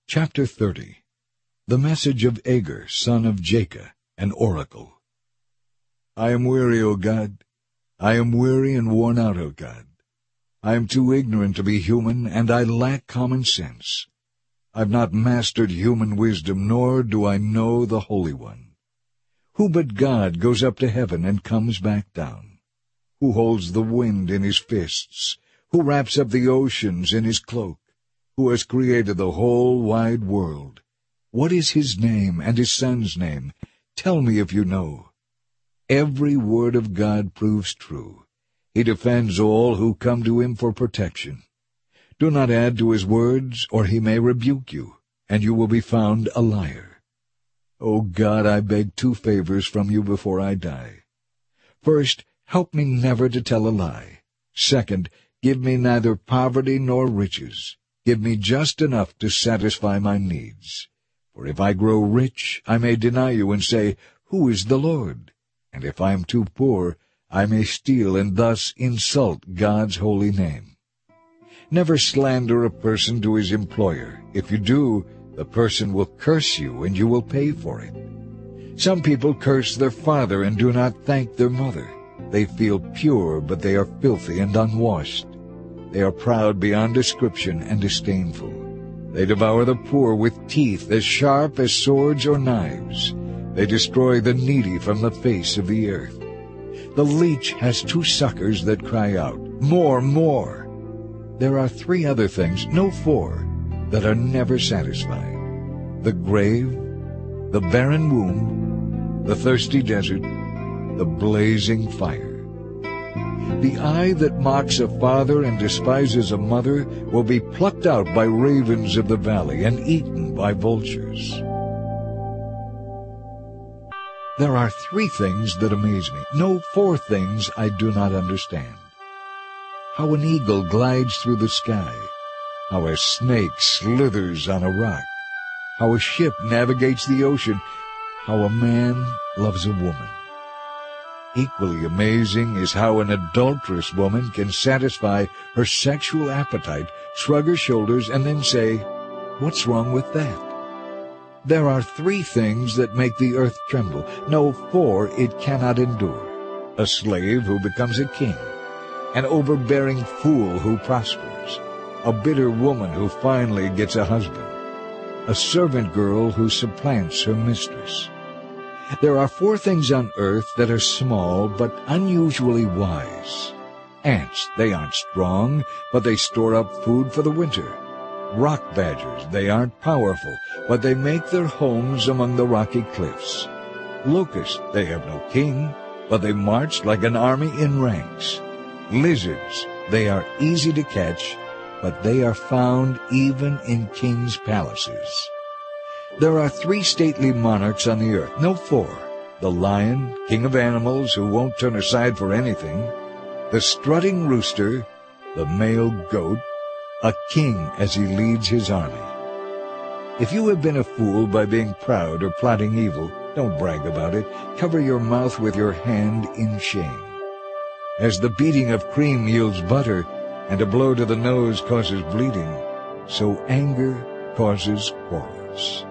Chapter 30. The message of Agur, son of Jakeh, an oracle. I am weary, O God. I am weary and worn out, O God. I am too ignorant to be human, and I lack common sense. I've not mastered human wisdom, nor do I know the Holy One. Who but God goes up to heaven and comes back down? Who holds the wind in his fists? Who wraps up the oceans in his cloak? Who has created the whole wide world? What is his name and his son's name? Tell me if you know. Every word of God proves true. He defends all who come to him for protection. Do not add to his words, or he may rebuke you, and you will be found a liar. O God, I beg two favors from you before I die. First, help me never to tell a lie. Second, give me neither poverty nor riches. Give me just enough to satisfy my needs. For if I grow rich, I may deny you and say, Who is the Lord? And if I am too poor, I may steal and thus insult God's holy name. Never slander a person to his employer. If you do, the person will curse you, and you will pay for it. Some people curse their father and do not thank their mother. They feel pure, but they are filthy and unwashed. They are proud beyond description and disdainful. They devour the poor with teeth as sharp as swords or knives. They destroy the needy from the face of the earth. The leech has two suckers that cry out, More, more! There are three other things, no four, that are never satisfied: the grave, the barren womb, the thirsty desert, the blazing fire. The eye that mocks a father and despises a mother will be plucked out by ravens of the valley and eaten by vultures. There are three things that amaze me, no four things I do not understand. How an eagle glides through the sky, how a snake slithers on a rock, how a ship navigates the ocean, how a man loves a woman. Equally amazing is how an adulterous woman can satisfy her sexual appetite, shrug her shoulders, and then say, What's wrong with that? There are three things that make the earth tremble. No, four it cannot endure: a slave who becomes a king, an overbearing fool who prospers, a bitter woman who finally gets a husband, a servant girl who supplants her mistress. There are four things on earth that are small but unusually wise. Ants, they aren't strong, but they store up food for the winter. Rock badgers, they aren't powerful, but they make their homes among the rocky cliffs. Locusts, they have no king, but they march like an army in ranks. Lizards, they are easy to catch, but they are found even in kings' palaces. There are three stately monarchs on the earth, no four: the lion, king of animals who won't turn aside for anything, the strutting rooster, the male goat, a king as he leads his army. If you have been a fool by being proud or plotting evil, don't brag about it. Cover your mouth with your hand in shame. As the beating of cream yields butter, and a blow to the nose causes bleeding, so anger causes quarrels.